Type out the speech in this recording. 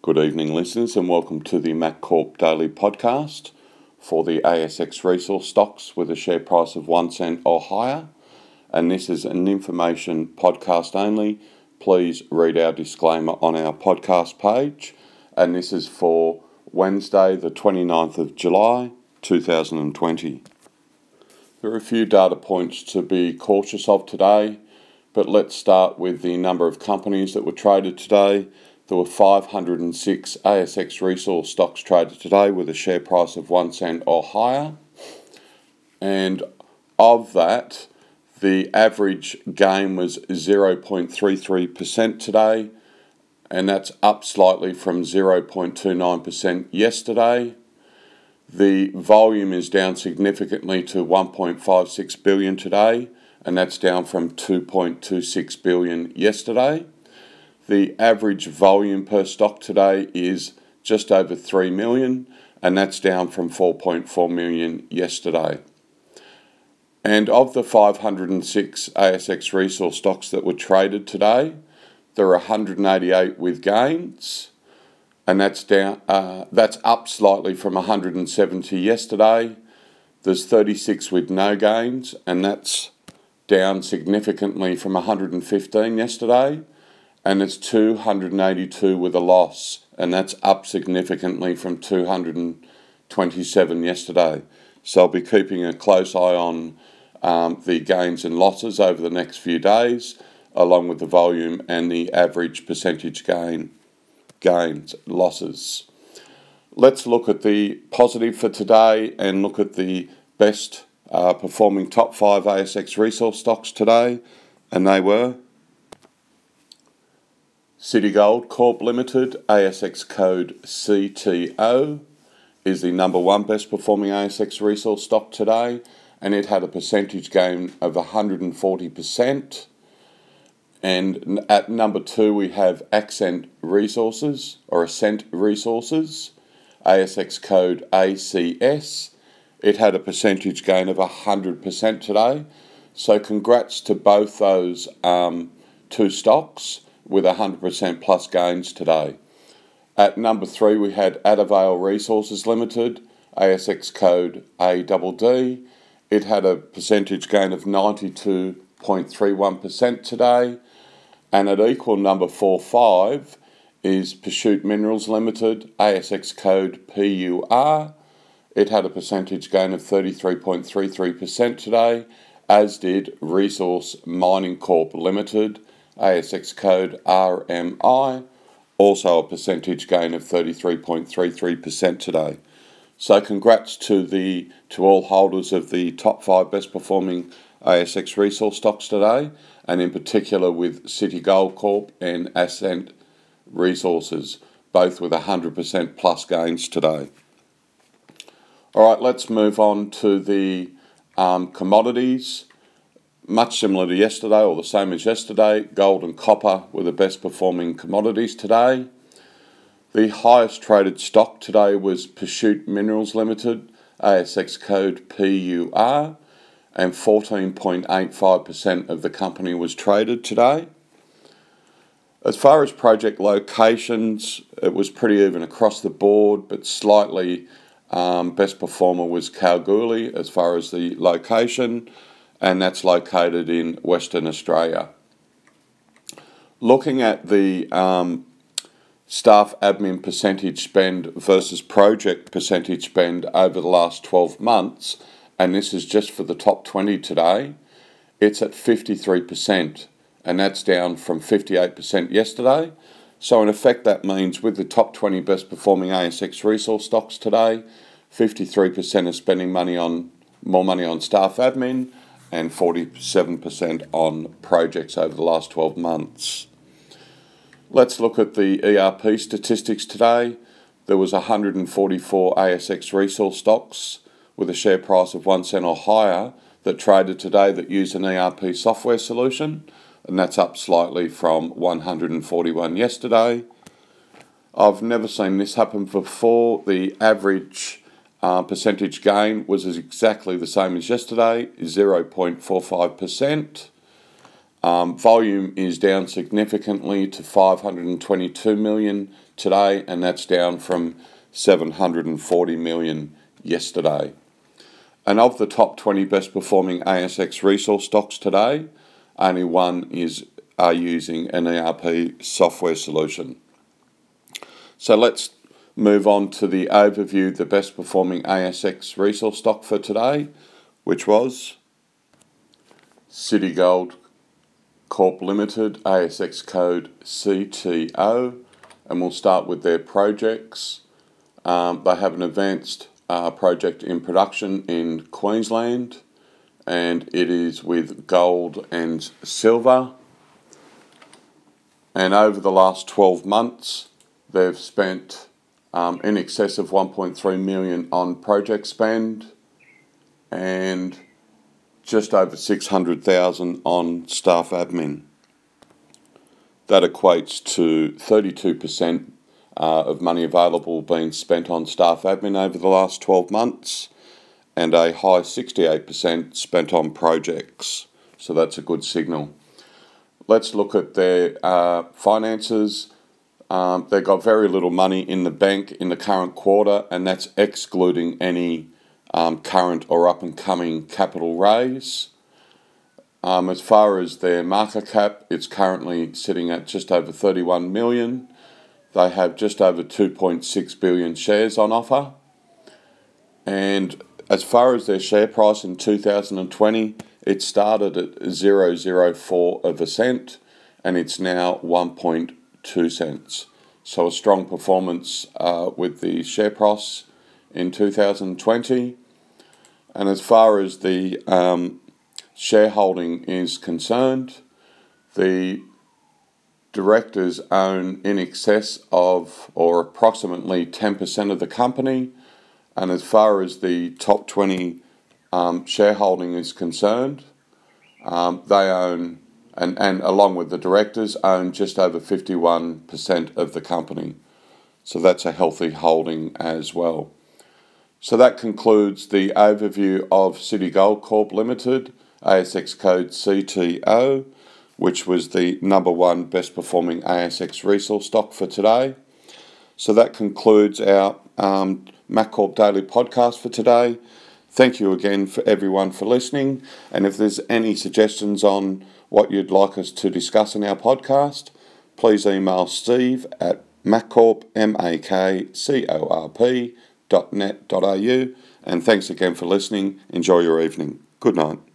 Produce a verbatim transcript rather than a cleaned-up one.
Good evening, listeners, and welcome to the MacCorp Daily Podcast for the A S X resource stocks with a share price of one cent or higher. And this is an information podcast only. Please read our disclaimer on our podcast page. And this is for Wednesday, the twenty-ninth of July, two thousand twenty. There are a few data points to be cautious of today, but let's start with the number of companies that were traded today. There were five hundred six A S X resource stocks traded today with a share price of one cent or higher. And of that, the average gain was zero point three three percent today, and that's up slightly from zero point two nine percent yesterday. The volume is down significantly to one point five six billion today, and that's down from two point two six billion yesterday. The average volume per stock today is just over three million, and that's down from four point four million yesterday. And of the five hundred six A S X resource stocks that were traded today, there are one hundred eighty-eight with gains, and that's down. Uh, that's up slightly from one hundred seventy yesterday. There's thirty-six with no gains, and that's down significantly from one hundred fifteen yesterday. And it's two hundred eighty-two with a loss, and that's up significantly from two hundred twenty-seven yesterday. So I'll be keeping a close eye on um, the gains and losses over the next few days, along with the volume and the average percentage gain, gains, losses. Let's look at the positive for today and look at the best uh, performing top five A S X resource stocks today, and they were Citigold Corp Limited, A S X code C T O, is the number one best performing A S X resource stock today, and it had a percentage gain of one hundred forty percent. And at number two, we have Accent Resources, or Ascent Resources, A S X code A C S. It had a percentage gain of one hundred percent today. So congrats to both those um, two stocks with one hundred percent plus gains today. At number three, we had Adavale Resources Limited, A S X code A D D. It had a percentage gain of ninety-two point three one percent today. And at equal number four five is Pursuit Minerals Limited, A S X code P U R. It had a percentage gain of thirty-three point three three percent today, as did Resource Mining Corp Limited, A S X code R M I, also a percentage gain of thirty-three point three three percent today. So congrats to the to all holders of the top five best performing A S X resource stocks today, and in particular with Citigold Corp and Ascent Resources, both with one hundred percent plus gains today. All right, let's move on to the um, commodities. Much similar to yesterday, or the same as yesterday, gold and copper were the best performing commodities today. The highest traded stock today was Pursuit Minerals Limited, A S X code P U R, and fourteen point eight five percent of the company was traded today. As far as project locations, it was pretty even across the board, but slightly um, best performer was Kalgoorlie as far as the location, and that's located in Western Australia. Looking at the um, staff admin percentage spend versus project percentage spend over the last twelve months, and this is just for the top twenty today, it's at fifty-three percent, and that's down from fifty-eight percent yesterday. So in effect, that means with the top twenty best performing A S X resource stocks today, fifty-three percent are spending money on more money on staff admin, and forty-seven percent on projects over the last twelve months. Let's look at the E R P statistics today. There was one hundred forty-four A S X resource stocks with a share price of one cent or higher that traded today that use an E R P software solution, and that's up slightly from one hundred forty-one yesterday. I've never seen this happen before. The average Uh, percentage gain was exactly the same as yesterday, zero point four five percent. Um, volume is down significantly to five hundred twenty-two million today, and that's down from seven hundred forty million yesterday. And of the top twenty best performing A S X resource stocks today, only one is are using an E R P software solution. So let's move on to the overview, the best performing A S X resource stock for today, which was Citigold Corp Limited, A S X code C T O, and we'll start with their projects. Um, they have an advanced uh, project in production in Queensland, and it is with gold and silver. And over the last twelve months, they've spent um, in excess of one point three million on project spend and just over six hundred thousand on staff admin. That equates to thirty-two percent uh, of money available being spent on staff admin over the last twelve months, and a high sixty-eight percent spent on projects. So that's a good signal. Let's look at their uh, finances. Um, they've got very little money in the bank in the current quarter, and that's excluding any um, current or up-and-coming capital raise. Um, as far as their market cap, it's currently sitting at just over thirty-one million. They have just over two point six billion shares on offer. And as far as their share price in two thousand twenty, it started at zero point zero four of a cent, and it's now one point two cents. So a strong performance uh, with the share price in two thousand twenty. And as far as the um, shareholding is concerned, the directors own in excess of or approximately ten percent of the company. And as far as the top twenty um, shareholding is concerned, um, they own, and, and along with the directors, own just over fifty-one percent of the company. So that's a healthy holding as well. So that concludes the overview of Citigold Corp Limited, A S X code C T O, which was the number one best performing A S X resource stock for today. So that concludes our um, MacCorp Daily Podcast for today. Thank you again for everyone for listening. And if there's any suggestions on what you'd like us to discuss in our podcast, please email Steve at maccorp, M A K C O R P, dot net dot A U. And thanks again for listening. Enjoy your evening. Good night.